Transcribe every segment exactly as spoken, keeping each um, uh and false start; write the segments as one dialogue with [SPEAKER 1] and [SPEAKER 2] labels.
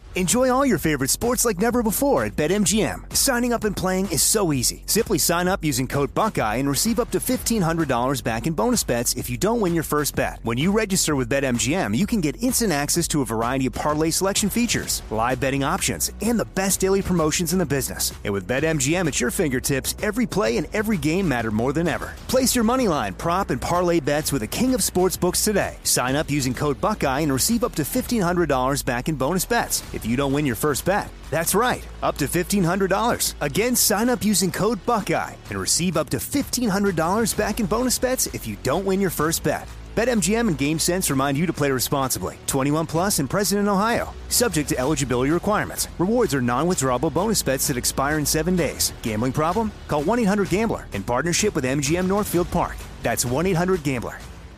[SPEAKER 1] Enjoy all your favorite sports like never before at BetMGM. Signing up and playing is so easy. Simply sign up using code Buckeye and receive up to fifteen hundred dollars back in bonus bets if you don't win your first bet. When you register with BetMGM, you can get instant access to a variety of parlay selection features, live betting options, and the best daily promotions in the business. And with BetMGM at your fingertips, every play and every game matter more than ever. Place your moneyline, prop, and parlay bets with the king of sportsbooks today. Sign up using code Buckeye and receive up to fifteen hundred dollars back in bonus bets if you don't win your first bet. That's right, up to fifteen hundred dollars. Again, sign up using code Buckeye and receive up to fifteen hundred dollars back in bonus bets if you don't win your first bet. BetMGM and GameSense remind you to play responsibly. twenty-one plus and present in Ohio. Subject to eligibility requirements. Rewards are non-withdrawable bonus bets that expire in seven days. Gambling problem? Call one eight hundred gambler in partnership with M G M Northfield Park. That's one eight hundred gambler.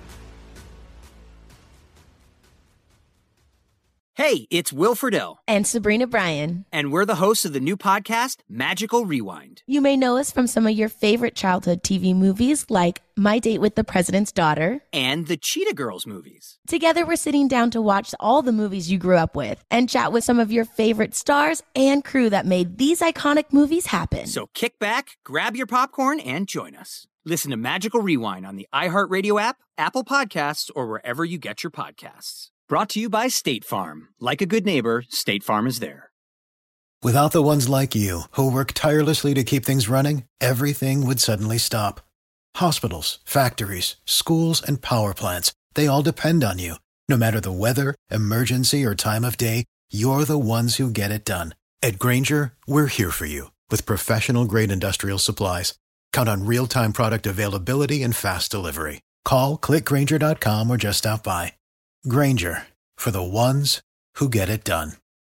[SPEAKER 2] Hey, it's Will Friedle.
[SPEAKER 3] And Sabrina Bryan.
[SPEAKER 2] And we're the hosts of the new podcast, Magical Rewind.
[SPEAKER 3] You may know us from some of your favorite childhood T V movies like My Date with the President's Daughter.
[SPEAKER 2] And the Cheetah Girls movies.
[SPEAKER 3] Together, we're sitting down to watch all the movies you grew up with and chat with some of your favorite stars and crew that made these iconic movies happen.
[SPEAKER 2] So kick back, grab your popcorn, and join us. Listen to Magical Rewind on the iHeartRadio app, Apple Podcasts, or wherever you get your podcasts. Brought to you by State Farm. Like a good neighbor, State Farm is there.
[SPEAKER 4] Without the ones like you, who work tirelessly to keep things running, everything would suddenly stop. Hospitals, factories, schools, and power plants, they all depend on you. No matter the weather, emergency, or time of day, you're the ones who get it done. At Grainger, we're here for you with professional-grade industrial supplies. Count on real-time product availability and fast delivery. Call, click Grainger dot com, or just stop by. Grainger, for the ones who get it done.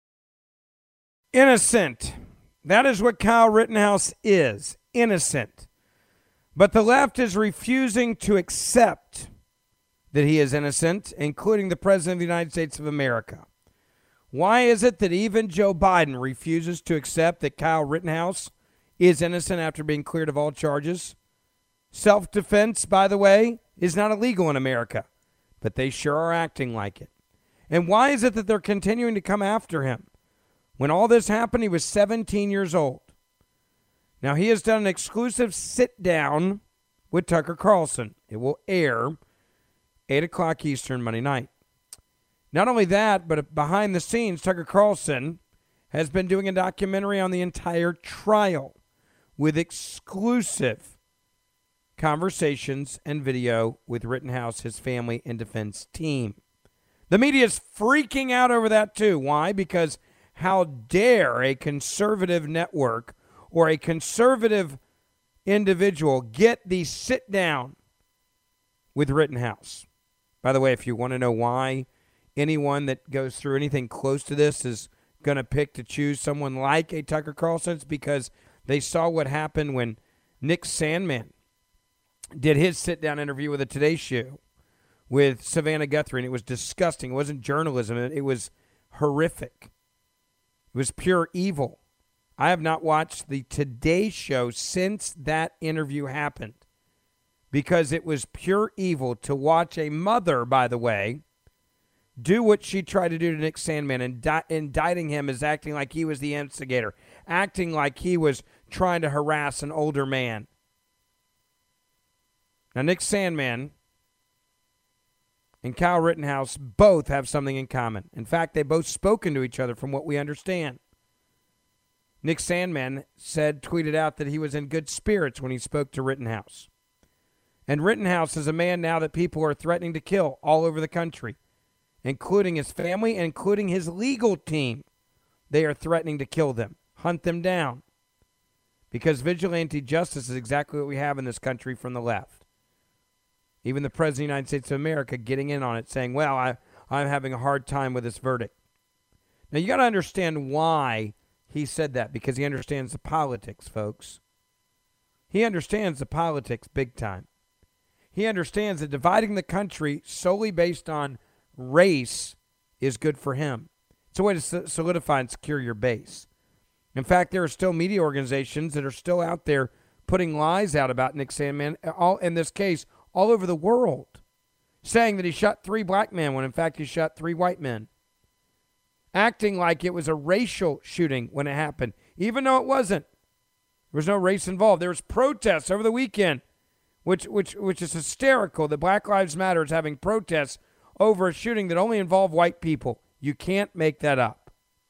[SPEAKER 5] Innocent. That is what Kyle Rittenhouse is. Innocent. But the left is refusing to accept that he is innocent, including the President of the United States of America. Why is it that even Joe Biden refuses to accept that Kyle Rittenhouse is innocent after being cleared of all charges? Self-defense, by the way, is not illegal in America. But they sure are acting like it. And why is it that they're continuing to come after him? When all this happened, he was seventeen years old. Now, he has done an exclusive sit-down with Tucker Carlson. It will air eight o'clock Eastern Monday night. Not only that, but behind the scenes, Tucker Carlson has been doing a documentary on the entire trial with exclusive conversations and video with Rittenhouse, his family, and defense team. The media is freaking out over that too. Why? Because how dare a conservative network or a conservative individual get the sit down with Rittenhouse? By the way, if you want to know why anyone that goes through anything close to this is going to pick to choose someone like a Tucker Carlson, it's because they saw what happened when Nick Sandmann did his sit-down interview with the Today Show with Savannah Guthrie, and it was disgusting. It wasn't journalism. It was horrific. It was pure evil. I have not watched the Today Show since that interview happened because it was pure evil to watch a mother, by the way, do what she tried to do to Nick Sandmann, indi- indicting him as acting like he was the instigator, acting like he was trying to harass an older man. Now, Nick Sandmann and Kyle Rittenhouse both have something in common. In fact, they both spoken to each other from what we understand. Nick Sandmann said, tweeted out that he was in good spirits when he spoke to Rittenhouse. And Rittenhouse is a man now that people are threatening to kill all over the country, including his family, including his legal team. They are threatening to kill them, hunt them down, because vigilante justice is exactly what we have in this country from the left. Even the President of the United States of America getting in on it, saying, well, I, I'm having a hard time with this verdict. Now, you got to understand why he said that, because he understands the politics, folks. He understands the politics big time. He understands that dividing the country solely based on race is good for him. It's a way to solidify and secure your base. In fact, there are still media organizations that are still out there putting lies out about Nick Sandmann, all in this case, all over the world, saying that he shot three black men when in fact he shot three white men. acting like it was a racial shooting when it happened, even though it wasn't. There was no race involved. There was protests over the weekend, which which which is hysterical that Black Lives Matter is having protests over a shooting that only involved white people. You can't make that up.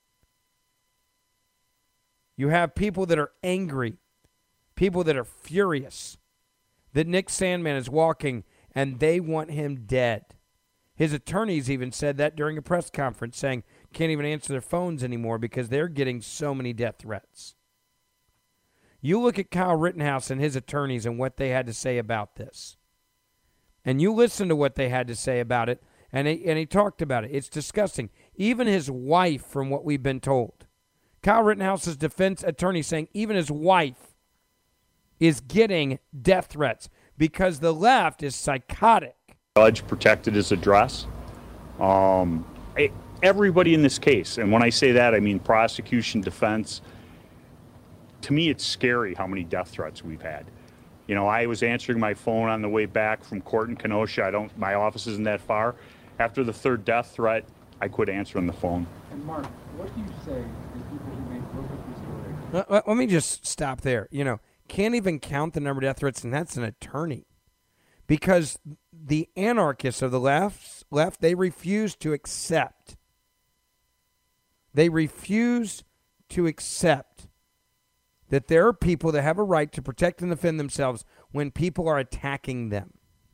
[SPEAKER 5] You have people that are angry, people that are furious that Nick Sandmann is walking and they want him dead. His attorneys even said that during a press conference, saying can't even answer their phones anymore because they're getting so many death threats. You look at Kyle Rittenhouse and his attorneys and what they had to say about this. And you listen to what they had to say about it, and he, and he talked about it. It's disgusting. Even his wife, from what we've been told. Kyle Rittenhouse's defense attorney saying even his wife is getting death threats because the left is psychotic.
[SPEAKER 6] Judge protected his address. Um, I, everybody in this case, and when I say that, I mean prosecution, defense. To me, it's scary how many death threats we've had. You know, I was answering my phone on the way back from court in Kenosha. I don't, my office isn't that far. After the third death threat, I quit answering the phone.
[SPEAKER 7] And Mark, what do you say to people who make look at this story?
[SPEAKER 5] Let, let, let me just stop there. You know, can't even count the number of death threats, and that's an attorney. Because the anarchists of the left, left, they refuse to accept. They refuse to accept that there are people that have a right to protect and defend themselves when people are attacking them.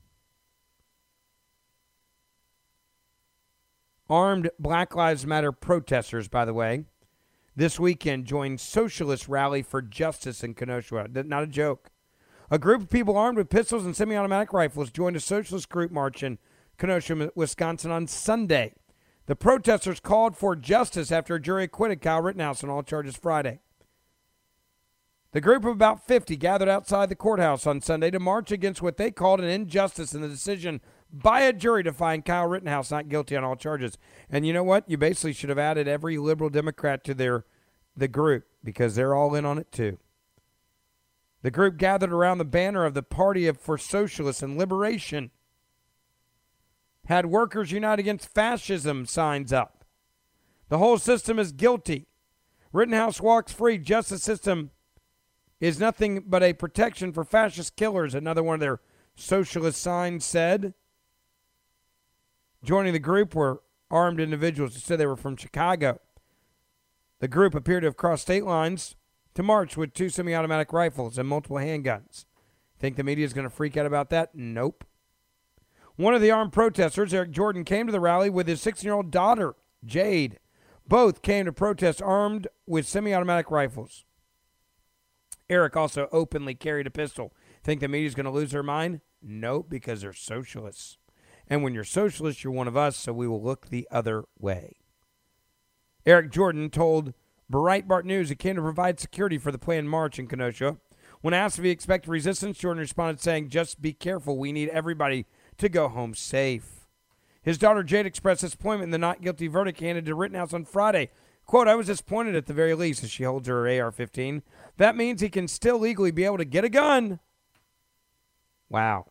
[SPEAKER 5] Armed Black Lives Matter protesters, by the way, this weekend joined Socialist Rally for Justice in Kenosha. Not a joke. A group of people armed with pistols and semi-automatic rifles joined a socialist group march in Kenosha, Wisconsin on Sunday. The protesters called for justice after a jury acquitted Kyle Rittenhouse on all charges Friday. The group of about fifty gathered outside the courthouse on Sunday to march against what they called an injustice in the decision by a jury to find Kyle Rittenhouse not guilty on all charges. And you know what? You basically should have added every liberal Democrat to their the group because they're all in on it too. The group gathered around the banner of the Party of for Socialists and Liberation, had Workers Unite Against Fascism signs up. The whole system is guilty. Rittenhouse walks free. Justice system is nothing but a protection for fascist killers, another one of their socialist signs said. Joining the group were armed individuals who said they were from Chicago. The group appeared to have crossed state lines to march with two semi-automatic rifles and multiple handguns. Think the media is going to freak out about that? Nope. One of the armed protesters, Eric Jordan, came to the rally with his sixteen-year-old daughter, Jade. Both came to protest armed with semi-automatic rifles. Eric also openly carried a pistol. Think the media is going to lose their mind? Nope, because they're socialists. And when you're socialists, you're one of us, so we will look the other way. Eric Jordan told Breitbart News he came to provide security for the planned march in Kenosha. When asked if he expected resistance, Jordan responded saying, just be careful. We need everybody to go home safe. His daughter Jade expressed disappointment in the not guilty verdict handed to Rittenhouse on Friday. Quote, I was disappointed at the very least as she holds her A R fifteen. That means he can still legally be able to get a gun. Wow.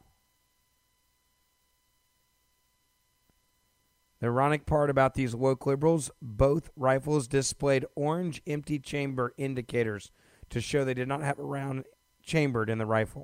[SPEAKER 5] The ironic part about these woke liberals, both rifles displayed orange empty chamber indicators to show they did not have a round chambered in the rifle.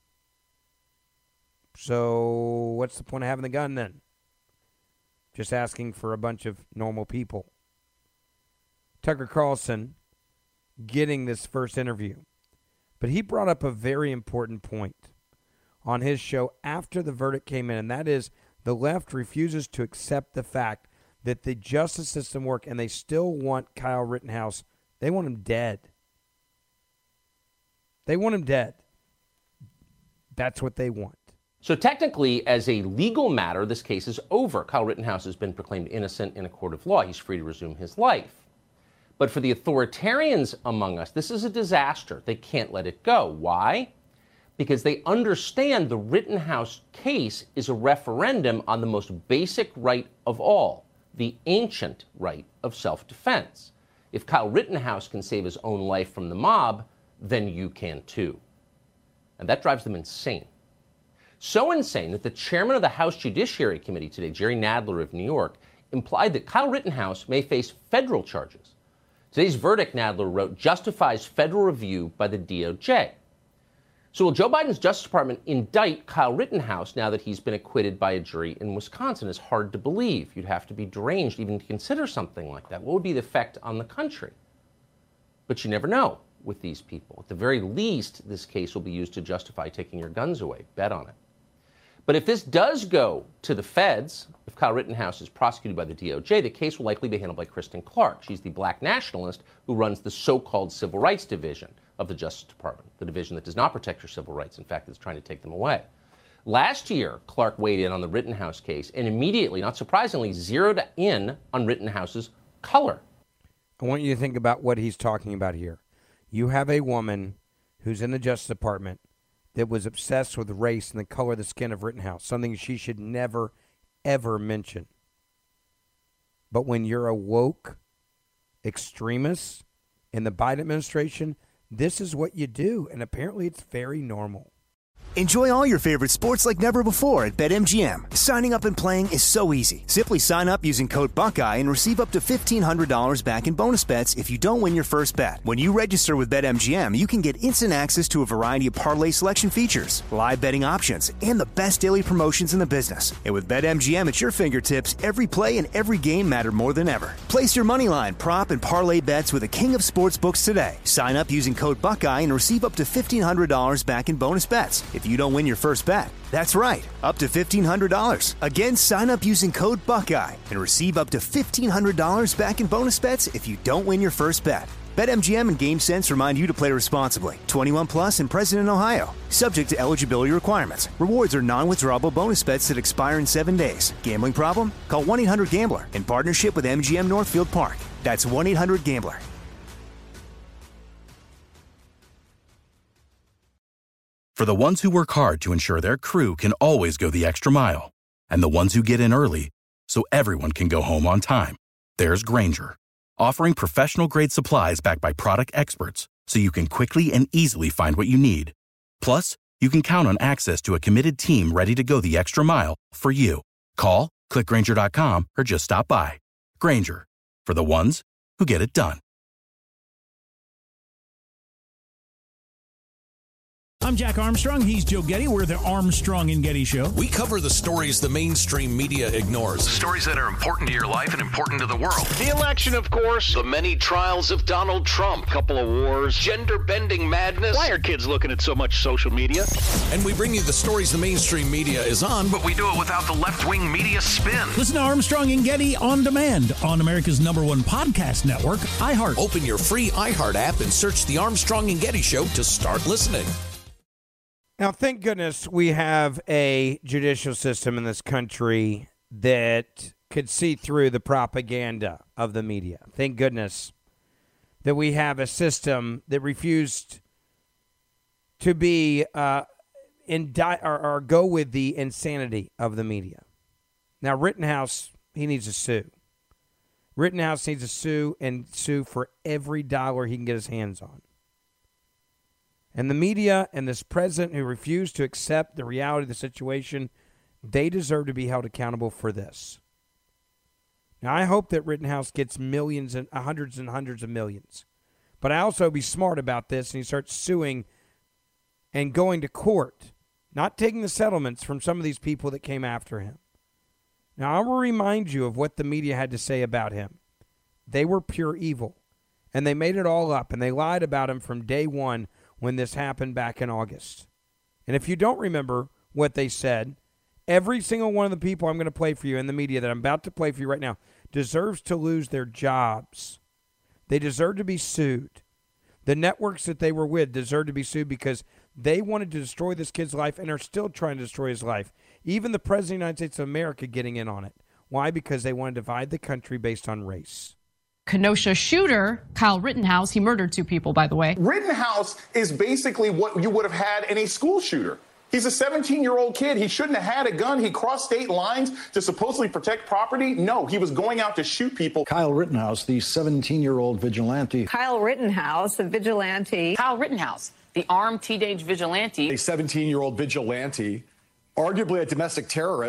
[SPEAKER 5] So what's the point of having the gun then? Just asking for a bunch of normal people. Tucker Carlson getting this first interview. But he brought up a very important point on his show after the verdict came in, and that is the left refuses to accept the fact that the justice system works, and they still want Kyle Rittenhouse. They want him dead. They want him dead. That's what they want.
[SPEAKER 8] So technically, as a legal matter, this case is over. Kyle Rittenhouse has been proclaimed innocent in a court of law. He's free to resume his life. But for the authoritarians among us, this is a disaster. They can't let it go. Why? Because they understand the Rittenhouse case is a referendum on the most basic right of all, the ancient right of self-defense. If Kyle Rittenhouse can save his own life from the mob, then you can too. And that drives them insane. So insane that the chairman of the House Judiciary Committee today, Jerry Nadler of New York, implied that Kyle Rittenhouse may face federal charges. Today's verdict, Nadler wrote, justifies federal review by the D O J. So will Joe Biden's Justice Department indict Kyle Rittenhouse now that he's been acquitted by a jury in Wisconsin? It's hard to believe. You'd have to be deranged even to consider something like that. What would be the effect on the country? But you never know with these people. At the very least, this case will be used to justify taking your guns away. Bet on it. But if this does go to the feds, if Kyle Rittenhouse is prosecuted by the D O J, the case will likely be handled by Kristen Clark. She's the black nationalist who runs the so-called Civil Rights Division of the Justice Department, the division that does not protect your civil rights. In fact, it's trying to take them away. Last year, Clark weighed in on the Rittenhouse case and immediately, not surprisingly, zeroed in on Rittenhouse's color.
[SPEAKER 5] I want you to think about what he's talking about here. You have a woman who's in the Justice Department that was obsessed with race and the color of the skin of Rittenhouse, something she should never, ever mention. But when you're a woke extremist in the Biden administration, this is what you do, and apparently it's very normal.
[SPEAKER 1] Enjoy all your favorite sports like never before at BetMGM. Signing up and playing is so easy. Simply sign up using code Buckeye and receive up to fifteen hundred dollars back in bonus bets if you don't win your first bet. When you register with BetMGM, you can get instant access to a variety of parlay selection features, live betting options, and the best daily promotions in the business. And with BetMGM at your fingertips, every play and every game matter more than ever. Place your moneyline, prop, and parlay bets with the king of sportsbooks today. Sign up using code Buckeye and receive up to fifteen hundred dollars back in bonus bets if you don't win your first bet. That's right, up to fifteen hundred dollars. Again, sign up using code Buckeye and receive up to fifteen hundred dollars back in bonus bets if you don't win your first bet. BetMGM and GameSense remind you to play responsibly. twenty-one plus and present in Ohio. Subject to eligibility requirements. Rewards are non-withdrawable bonus bets that expire in seven days. Gambling problem? Call one eight hundred gambler in partnership with M G M Northfield Park. That's one eight hundred gambler.
[SPEAKER 9] For the ones who work hard to ensure their crew can always go the extra mile, and the ones who get in early so everyone can go home on time, there's Grainger, offering professional-grade supplies backed by product experts so you can quickly and easily find what you need. Plus, you can count on access to a committed team ready to go the extra mile for you. Call, click Grainger dot com, or just stop by. Grainger, for the ones who get it done.
[SPEAKER 10] I'm Jack Armstrong. He's Joe Getty. We're the Armstrong and Getty Show.
[SPEAKER 11] We cover the stories the mainstream media ignores.
[SPEAKER 12] The stories that are important to your life and important to the world.
[SPEAKER 13] The election, of course.
[SPEAKER 12] The many trials of Donald Trump.
[SPEAKER 13] Couple of wars.
[SPEAKER 12] Gender-bending madness.
[SPEAKER 13] Why are kids looking at so much social media?
[SPEAKER 11] And we bring you the stories the mainstream media is on.
[SPEAKER 12] But we do it without the left-wing media spin.
[SPEAKER 10] Listen to Armstrong and Getty on demand on America's number one podcast network, iHeart.
[SPEAKER 11] Open your free iHeart app and search The Armstrong and Getty Show to start listening.
[SPEAKER 5] Now, thank goodness we have a judicial system in this country that could see through the propaganda of the media. Thank goodness that we have a system that refused to be uh, indi- or, or go with the insanity of the media. Now, Rittenhouse, he needs to sue. Rittenhouse needs to sue and sue for every dollar he can get his hands on. And the media and this president who refused to accept the reality of the situation, they deserve to be held accountable for this. Now, I hope that Rittenhouse gets millions and hundreds and hundreds of millions. But I also be smart about this and he starts suing and going to court, not taking the settlements from some of these people that came after him. Now, I will remind you of what the media had to say about him. They were pure evil, and they made it all up, and they lied about him from day one when this happened back in August. And if you don't remember what they said, every single one of the people I'm going to play for you in the media that I'm about to play for you right now deserves to lose their jobs. They deserve to be sued. The networks that they were with deserve to be sued because they wanted to destroy this kid's life and are still trying to destroy his life. Even the President of the United States of America getting in on it. Why? Because they want to divide the country based on race.
[SPEAKER 14] Kenosha shooter, Kyle Rittenhouse, he murdered two people, by the way.
[SPEAKER 15] Rittenhouse is basically what you would have had in a school shooter. He's a seventeen-year-old kid. He shouldn't have had a gun. He crossed state lines to supposedly protect property. No, he was going out to shoot people.
[SPEAKER 16] Kyle Rittenhouse, the seventeen-year-old vigilante.
[SPEAKER 17] Kyle Rittenhouse, a vigilante.
[SPEAKER 18] Kyle Rittenhouse, the armed teenage vigilante.
[SPEAKER 19] A seventeen-year-old vigilante, arguably a domestic terrorist,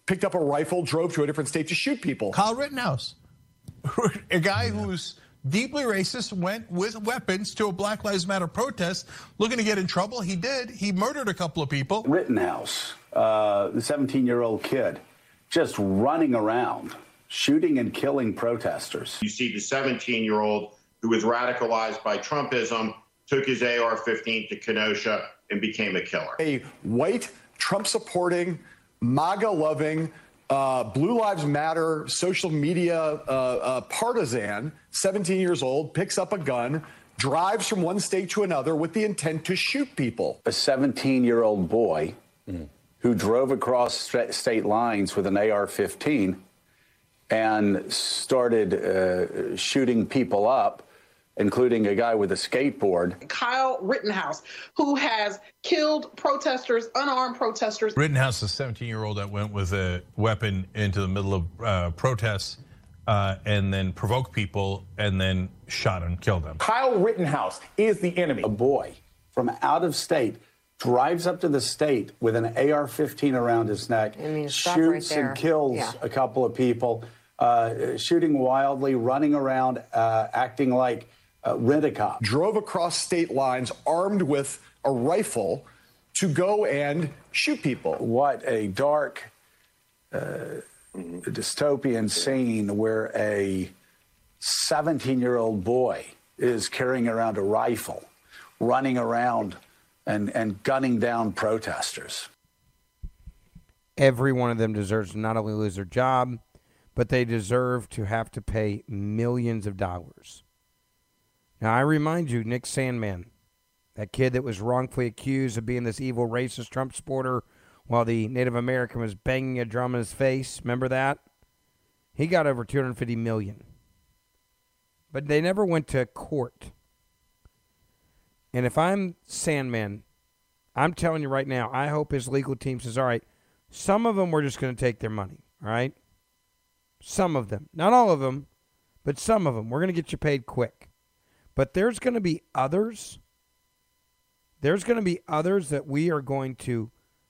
[SPEAKER 18] picked up a rifle, drove to a different state to shoot people.
[SPEAKER 19] Kyle Rittenhouse, a guy who's deeply racist, went with weapons to a Black Lives Matter protest looking to get in trouble. He did. He murdered a couple of people.
[SPEAKER 20] Rittenhouse, uh, the seventeen-year-old kid, just running around, shooting and killing protesters.
[SPEAKER 21] You see the seventeen-year-old who was radicalized by Trumpism, took his A R fifteen to Kenosha and became a killer.
[SPEAKER 18] A white, Trump-supporting, MAGA-loving, uh, Blue Lives Matter social media uh, uh, partisan, seventeen years old, picks up a gun, drives from one state to another with the intent to shoot people.
[SPEAKER 20] A seventeen-year-old boy mm. who drove across state lines with an A R fifteen and started uh, shooting people up, including a guy with a skateboard.
[SPEAKER 22] Kyle Rittenhouse, who has killed protesters, unarmed protesters.
[SPEAKER 19] Rittenhouse, a seventeen-year-old that went with a weapon into the middle of uh, protests uh, and then provoked people and then shot and killed them.
[SPEAKER 18] Kyle Rittenhouse is the enemy.
[SPEAKER 20] A boy from out of state drives up to the state with an A R fifteen around his neck,
[SPEAKER 17] I mean,
[SPEAKER 20] shoots
[SPEAKER 17] right
[SPEAKER 20] and kills
[SPEAKER 17] yeah.
[SPEAKER 20] a couple of people, uh, shooting wildly, running around, uh, acting like Uh, rent-a-cop.
[SPEAKER 18] Drove across state lines armed with a rifle to go and shoot people.
[SPEAKER 20] What a dark uh, dystopian scene where a seventeen-year-old boy is carrying around a rifle, running around and, and gunning down protesters.
[SPEAKER 5] Every one of them deserves to not only lose their job, but they deserve to have to pay millions of dollars. Now, I remind you, Nick Sandmann, that kid that was wrongfully accused of being this evil racist Trump supporter while the Native American was banging a drum in his face. Remember that? He got over two hundred fifty million dollars. But they never went to court. And if I'm Sandmann, I'm telling you right now, I hope his legal team says, all right, some of them we're just going to take their money, all right? Some of them. Not all of them, but some of them. We're going to get you paid quick. But there's going to be others. There's going to be others that we are going to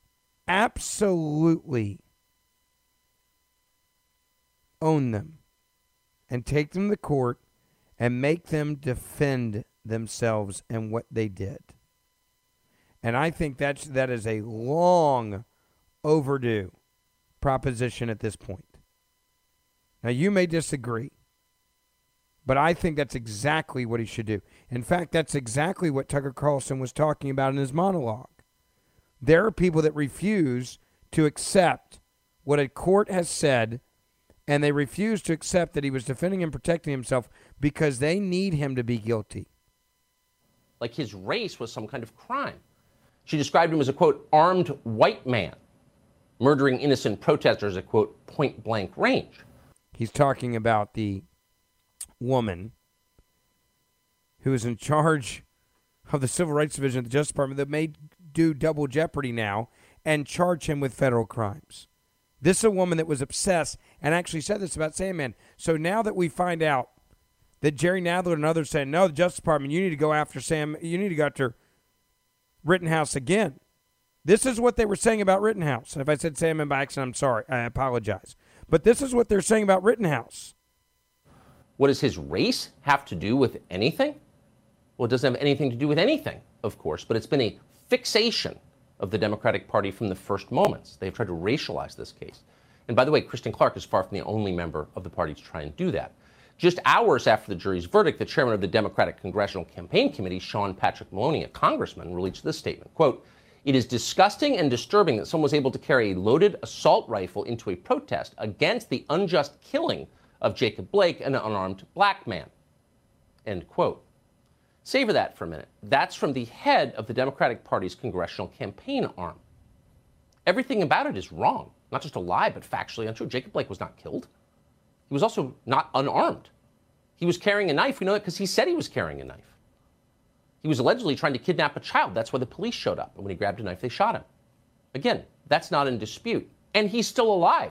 [SPEAKER 5] absolutely own them and take them to court and make them defend themselves and what they did. And I think that's that is a long overdue proposition at this point. Now, you may disagree. But I think that's exactly what he should do. In fact, that's exactly what Tucker Carlson was talking about in his monologue. There are people that refuse to accept what a court has said, and they refuse to accept that he was defending and protecting himself because they need him to be guilty.
[SPEAKER 8] Like his race was some kind of crime. She described him as a, quote, armed white man, murdering innocent protesters at, quote, point-blank range.
[SPEAKER 5] He's talking about the woman who is in charge of the Civil Rights Division of the Justice Department that may do double jeopardy now and charge him with federal crimes. This is a woman that was obsessed and actually said this about Sandmann. So now that we find out that Jerry Nadler and others said, no, the Justice Department, you need to go after Sam, you need to go after Rittenhouse again. This is what they were saying about Rittenhouse. And if I said Sandmann by accident, I'm sorry. I apologize. But this is what they're saying about Rittenhouse.
[SPEAKER 8] What does his race have to do with anything? Well, it doesn't have anything to do with anything, of course, but it's been a fixation of the Democratic Party from the first moments. They've tried to racialize this case. And by the way, Kristen Clark is far from the only member of the party to try and do that. Just hours after the jury's verdict, the chairman of the Democratic Congressional Campaign Committee, Sean Patrick Maloney, a congressman, released this statement, quote, "It is disgusting and disturbing that someone was able to carry a loaded assault rifle into a protest against the unjust killing of Jacob Blake, an unarmed black man," end quote. Savor that for a minute. That's from the head of the Democratic Party's congressional campaign arm. Everything about it is wrong. Not just a lie, but factually untrue. Jacob Blake was not killed. He was also not unarmed. He was carrying a knife. We know that because he said he was carrying a knife. He was allegedly trying to kidnap a child. That's why the police showed up. And when he grabbed a knife, they shot him. Again, that's not in dispute. And he's still alive.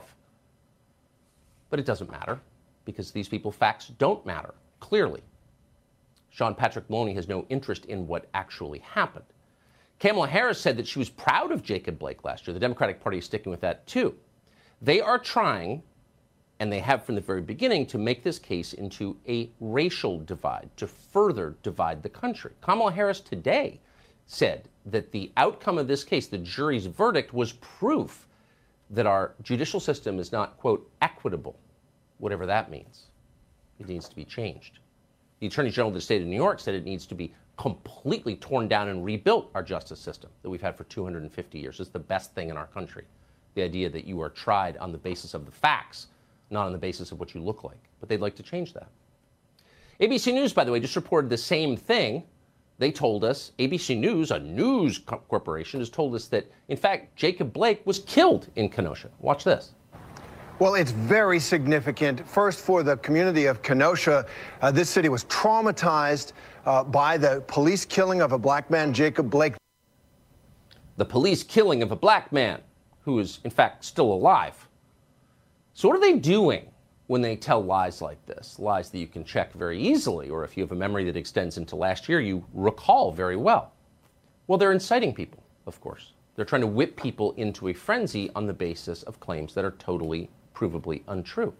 [SPEAKER 8] But it doesn't matter, because these people, facts don't matter, clearly. Sean Patrick Maloney has no interest in what actually happened. Kamala Harris said that she was proud of Jacob Blake last year. The Democratic Party is sticking with that, too. They are trying, and they have from the very beginning, to make this case into a racial divide, to further divide the country. Kamala Harris today said that the outcome of this case, the jury's verdict, was proof that our judicial system is not, quote, equitable, whatever that means. It needs to be changed. The Attorney General of the state of New York said it needs to be completely torn down and rebuilt, our justice system that we've had for two hundred fifty years. It's the best thing in our country. The idea that you are tried on the basis of the facts, not on the basis of what you look like. But they'd like to change that. A B C News, by the way, just reported the same thing. They told us, A B C News, a news co- corporation, has told us that, in fact, Jacob Blake was killed in Kenosha. Watch this.
[SPEAKER 2] Well, it's very significant. First, for the community of Kenosha, uh, this city was traumatized uh, by the police killing of a black man, Jacob Blake.
[SPEAKER 8] The police killing of a black man who is, in fact, still alive. So what are they doing when they tell lies like this? Lies that you can check very easily, or if you have a memory that extends into last year, you recall very well. Well, they're inciting people, of course. They're trying to whip people into a frenzy on the basis of claims that are totally, provably untrue.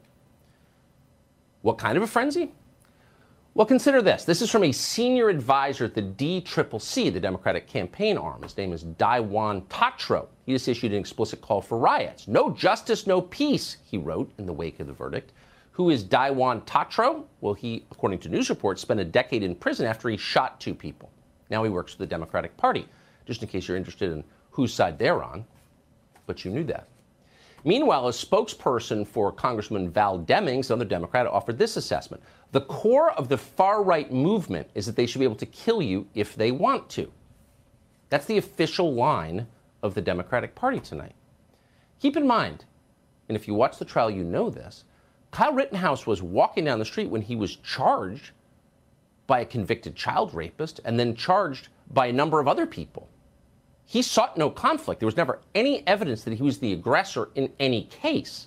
[SPEAKER 8] What kind of a frenzy? Well, consider this. This is from a senior advisor at the D C C C, the Democratic campaign arm. His name is Daiwan Tatro. He just issued an explicit call for riots. No justice, no peace, he wrote in the wake of the verdict. Who is Daiwan Tatro? Well, he, according to news reports, spent a decade in prison after he shot two people. Now he works for the Democratic Party, just in case you're interested in whose side they're on. But you knew that. Meanwhile, a spokesperson for Congressman Val Demings, another Democrat, offered this assessment. The core of the far-right movement is that they should be able to kill you if they want to. That's the official line of the Democratic Party tonight. Keep in mind, and if you watch the trial, you know this, Kyle Rittenhouse was walking down the street when he was charged by a convicted child rapist and then charged by a number of other people. He sought no conflict. There was never any evidence that he was the aggressor in any case.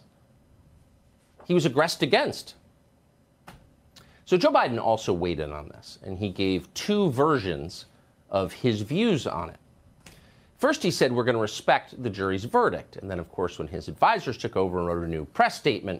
[SPEAKER 8] He was aggressed against. So Joe Biden also weighed in on this, and he gave two versions of his views on it. First, he said, we're going to respect the jury's verdict. And then, of course, when his advisors took over and wrote a new press statement,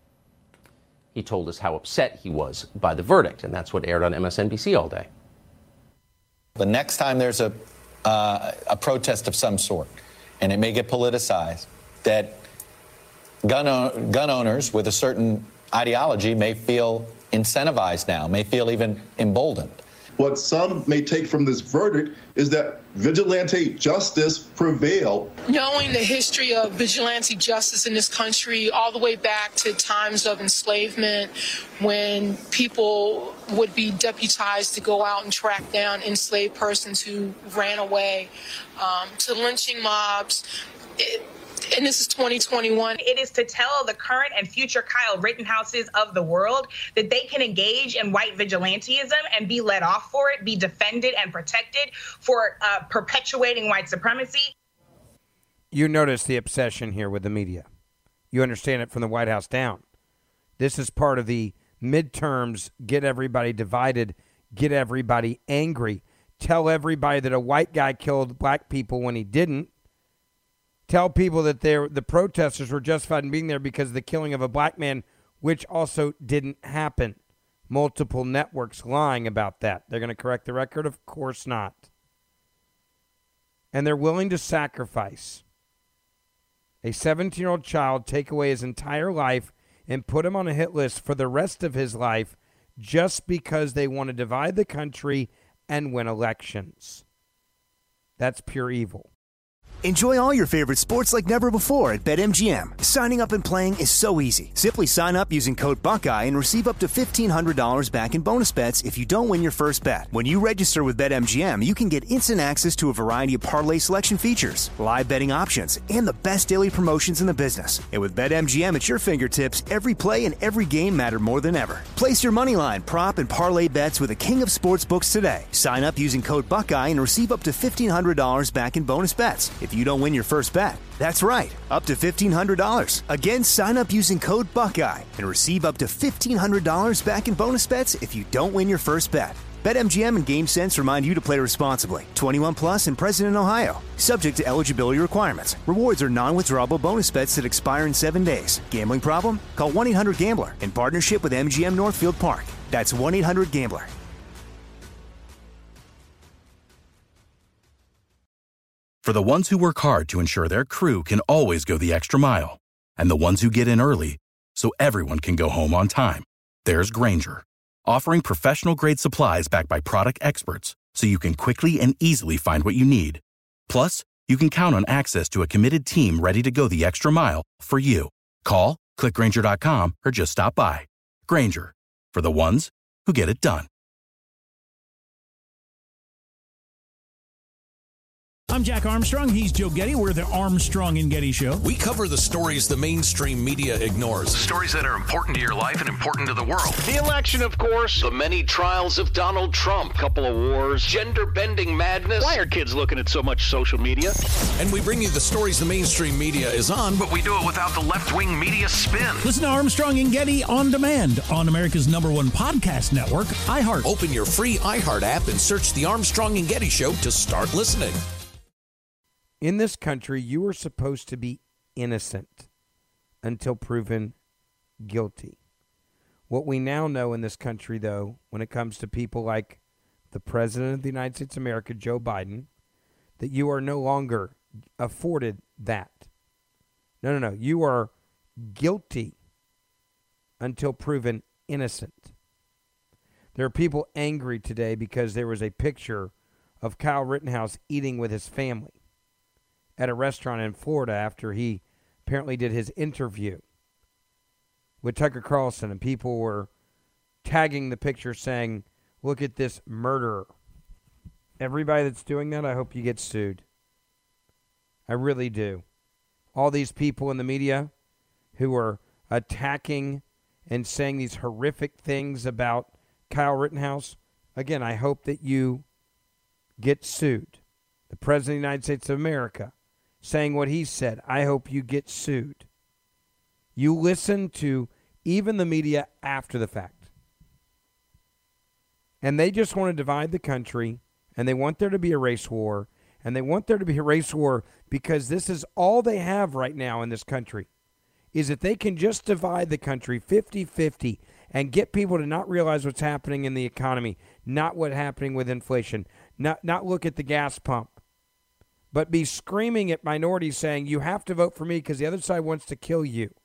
[SPEAKER 8] he told us how upset he was by the verdict. And that's what aired on M S N B C all day.
[SPEAKER 3] The next time there's a Uh, a protest of some sort, and it may get politicized, that gun, o- gun owners with a certain ideology may feel incentivized now, may feel even emboldened.
[SPEAKER 23] What some may take from this verdict is that vigilante justice prevailed.
[SPEAKER 24] Knowing the history of vigilante justice in this country all the way back to times of enslavement, when people would be deputized to go out and track down enslaved persons who ran away, um, to lynching mobs, it, and this is twenty twenty-one.
[SPEAKER 25] It is to tell the current and future Kyle Rittenhouses of the world that they can engage in white vigilantism and be let off for it, be defended and protected for uh, perpetuating white supremacy.
[SPEAKER 5] You notice the obsession here with the media. You understand it from the White House down. This is part of the midterms, get everybody divided, get everybody angry, tell everybody that a white guy killed black people when he didn't. Tell people that they're, the protesters were justified in being there because of the killing of a black man, which also didn't happen. Multiple networks lying about that. They're going to correct the record? Of course not. And they're willing to sacrifice a seventeen-year-old child, take away his entire life, and put him on a hit list for the rest of his life just because they want to divide the country and win elections. That's pure evil.
[SPEAKER 1] Enjoy all your favorite sports like never before at BetMGM. Signing up and playing is so easy. Simply sign up using code Buckeye and receive up to fifteen hundred dollars back in bonus bets if you don't win your first bet. When you register with BetMGM, you can get instant access to a variety of parlay selection features, live betting options, and the best daily promotions in the business. And with BetMGM at your fingertips, every play and every game matter more than ever. Place your moneyline, prop, and parlay bets with the king of sportsbooks today. Sign up using code Buckeye and receive up to fifteen hundred dollars back in bonus bets if you don't win your first bet. That's right, up to fifteen hundred dollars. Again, sign up using code Buckeye and receive up to fifteen hundred dollars back in bonus bets if you don't win your first bet. BetMGM and GameSense remind you to play responsibly. twenty-one plus and present in Ohio. Subject to eligibility requirements. Rewards are non-withdrawable bonus bets that expire in seven days. Gambling problem? Call one eight hundred gambler in partnership with M G M Northfield Park. That's one eight hundred gambler.
[SPEAKER 4] For the ones who work hard to ensure their crew can always go the extra mile, and the ones who get in early so everyone can go home on time, there's Grainger, offering professional-grade supplies backed by product experts so you can quickly and easily find what you need. Plus, you can count on access to a committed team ready to go the extra mile for you. Call, click Grainger dot com, or just stop by. Grainger, for the ones who get it done.
[SPEAKER 10] I'm Jack Armstrong. He's Joe Getty. We're the Armstrong and Getty Show.
[SPEAKER 11] We cover the stories the mainstream media ignores.
[SPEAKER 12] Stories that are important to your life and important to the world.
[SPEAKER 6] The election, of course.
[SPEAKER 12] The many trials of Donald Trump.
[SPEAKER 6] Couple of wars.
[SPEAKER 12] Gender-bending madness.
[SPEAKER 6] Why are kids looking at so much social media?
[SPEAKER 11] And we bring you the stories the mainstream media is on.
[SPEAKER 12] But we do it without the left-wing media spin.
[SPEAKER 10] Listen to Armstrong and Getty on demand on America's number one podcast network, iHeart.
[SPEAKER 11] Open your free iHeart app and search the Armstrong and Getty Show to start listening.
[SPEAKER 5] In this country, you are supposed to be innocent until proven guilty. What we now know in this country, though, when it comes to people like the President of the United States of America, Joe Biden, that you are no longer afforded that. No, no, no. You are guilty until proven innocent. There are people angry today because there was a picture of Kyle Rittenhouse eating with his family at a restaurant in Florida after he apparently did his interview with Tucker Carlson, and people were tagging the picture saying, look at this murderer. Everybody that's doing that, I hope you get sued. I really do. All these people in the media who are attacking and saying these horrific things about Kyle Rittenhouse, again, I hope that you get sued. The President of the United States of America saying what he said, I hope you get sued. You listen to even the media after the fact. And they just want to divide the country, and they want there to be a race war, and they want there to be a race war because this is all they have right now in this country, is that they can just divide the country fifty-fifty and get people to not realize what's happening in the economy, not what's happening with inflation, not, not look at the gas pump, but be screaming at minorities saying, you have to vote for me because the other side wants to kill you.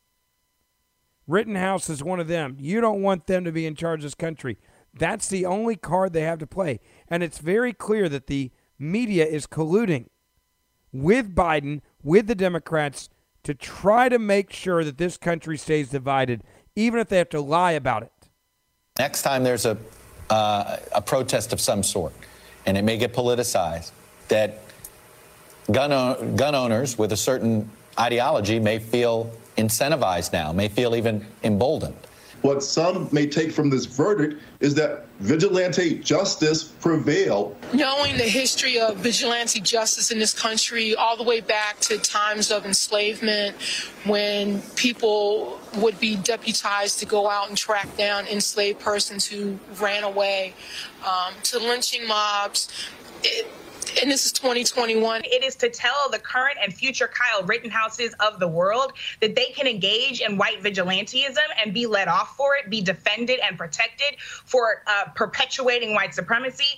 [SPEAKER 5] Rittenhouse is one of them. You don't want them to be in charge of this country. That's the only card they have to play. And it's very clear that the media is colluding with Biden, with the Democrats, to try to make sure that this country stays divided, even if they have to lie about it.
[SPEAKER 3] Next time there's a, uh, a protest of some sort, and it may get politicized, that Gun, o- gun owners with a certain ideology may feel incentivized now, may feel even emboldened.
[SPEAKER 23] What some may take from this verdict is that vigilante justice prevailed.
[SPEAKER 24] Knowing the history of vigilante justice in this country all the way back to times of enslavement, when people would be deputized to go out and track down enslaved persons who ran away, um, to lynching mobs, it, and this is twenty twenty-one.
[SPEAKER 25] It is to tell the current and future Kyle Rittenhouses of the world that they can engage in white vigilantism and be let off for it, be defended and protected for uh, perpetuating white supremacy.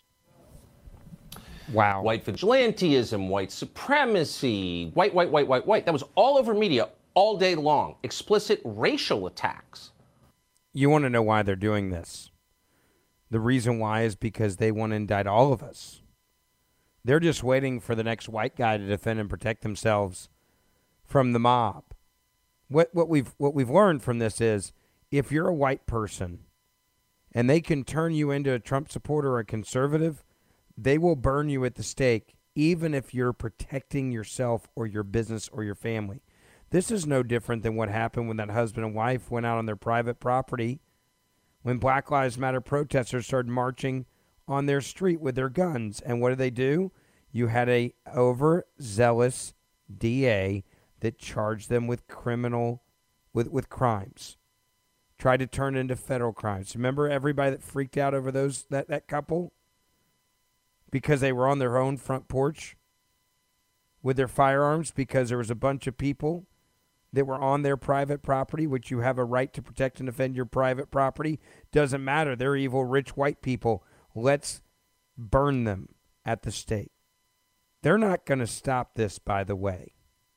[SPEAKER 5] Wow.
[SPEAKER 8] White vigilantism, white supremacy, white, white, white, white, white. That was all over media all day long. Explicit racial attacks.
[SPEAKER 5] You want to know why they're doing this? The reason why is because they want to indict all of us. They're just waiting for the next white guy to defend and protect themselves from the mob. What what we've what we've learned from this is, if you're a white person and they can turn you into a Trump supporter or a conservative, they will burn you at the stake, even if you're protecting yourself or your business or your family. This is no different than what happened when that husband and wife went out on their private property when Black Lives Matter protesters started marching on their street with their guns. And what did they do? You had a overzealous D A that charged them with criminal, with, with crimes. tried to turn into federal crimes. Remember everybody that freaked out over those that, that couple? Because they were on their own front porch with their firearms because there was a bunch of people that were on their private property, which you have a right to protect and defend your private property. Doesn't matter. They're evil, rich white people. Let's burn them at the stake. They're not going to stop this, by the way.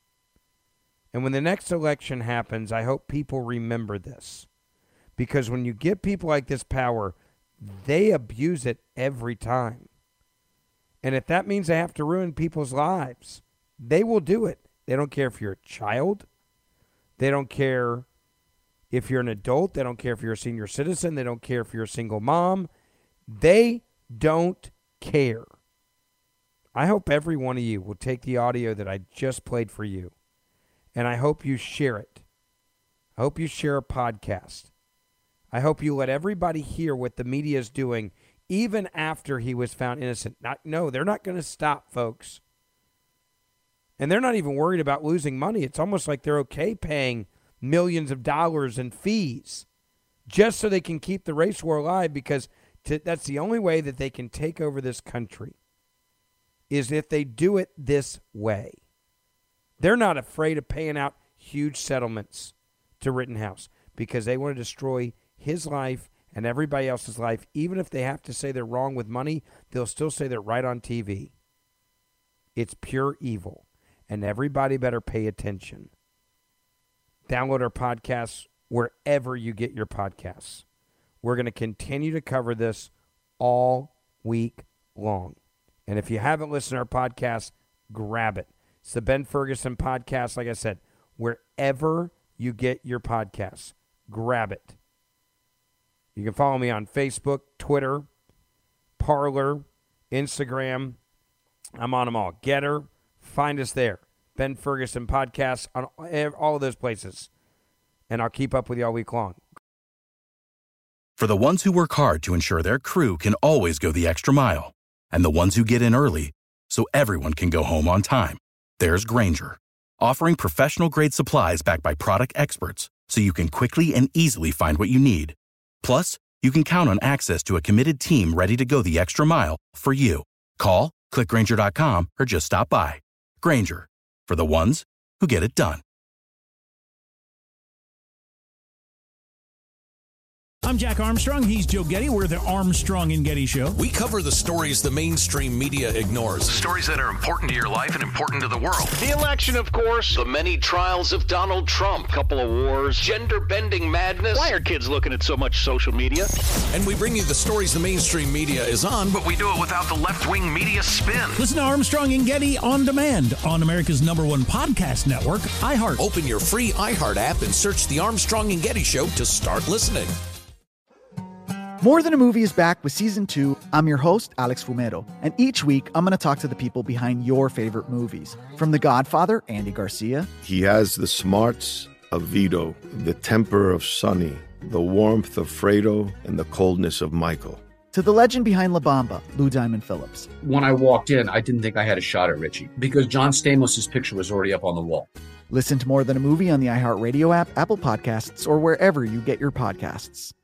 [SPEAKER 5] And when the next election happens, I hope people remember this. Because when you give people like this power, they abuse it every time. And if that means they have to ruin people's lives, they will do it. They don't care if you're a child. They don't care if you're an adult. They don't care if you're a senior citizen. They don't care if you're a single mom. They don't care. I hope every one of you will take the audio that I just played for you, and I hope you share it. I hope you share a podcast. I hope you let everybody hear what the media is doing even after he was found innocent. Not, no, they're not going to stop, folks. And they're not even worried about losing money. It's almost like they're okay paying millions of dollars in fees just so they can keep the race war alive, because to, that's the only way that they can take over this country, is if they do it this way. They're not afraid of paying out huge settlements to Rittenhouse because they want to destroy his life and everybody else's life. Even if they have to say they're wrong with money, they'll still say they're right on T V. It's pure evil. And everybody better pay attention. Download our podcasts wherever you get your podcasts. We're going to continue to cover this all week long. And if you haven't listened to our podcast, grab it. It's the Ben Ferguson Podcast. Like I said, wherever you get your podcasts, grab it. You can follow me on Facebook, Twitter, Parler, Instagram. I'm on them all. Getter. Find us there. Ben Ferguson Podcast on all of those places. And I'll keep up with you all week long.
[SPEAKER 4] For the ones who work hard to ensure their crew can always go the extra mile, and the ones who get in early so everyone can go home on time, there's Grainger, offering professional-grade supplies backed by product experts so you can quickly and easily find what you need. Plus, you can count on access to a committed team ready to go the extra mile for you. Call, click Grainger dot com, or just stop by. Grainger, for the ones who get it done.
[SPEAKER 10] I'm Jack Armstrong. He's Joe Getty. We're the Armstrong and Getty Show.
[SPEAKER 11] We cover the stories the mainstream media ignores.
[SPEAKER 12] Stories that are important to your life and important to the world.
[SPEAKER 6] The election, of course.
[SPEAKER 12] The many trials of Donald Trump.
[SPEAKER 6] Couple of wars.
[SPEAKER 12] Gender-bending madness.
[SPEAKER 6] Why are kids looking at so much social media?
[SPEAKER 11] And we bring you the stories the mainstream media is on,
[SPEAKER 12] But we do it without the left-wing media spin.
[SPEAKER 10] Listen to Armstrong and Getty on demand on America's number one podcast network, iHeart.
[SPEAKER 11] Open your free iHeart app and search the Armstrong and Getty Show to start listening.
[SPEAKER 7] More Than a Movie is back with Season two. I'm your host, Alex Fumero, and each week I'm going to talk to the people behind your favorite movies. From The Godfather, Andy Garcia.
[SPEAKER 9] He has the smarts of Vito, the temper of Sonny, the warmth of Fredo, and the coldness of Michael.
[SPEAKER 7] To the legend behind La Bamba, Lou Diamond Phillips.
[SPEAKER 13] When I walked in, I didn't think I had a shot at Richie because John Stamos' picture was already up on the wall.
[SPEAKER 7] Listen to More Than a Movie on the iHeartRadio app, Apple Podcasts, or wherever you get your podcasts.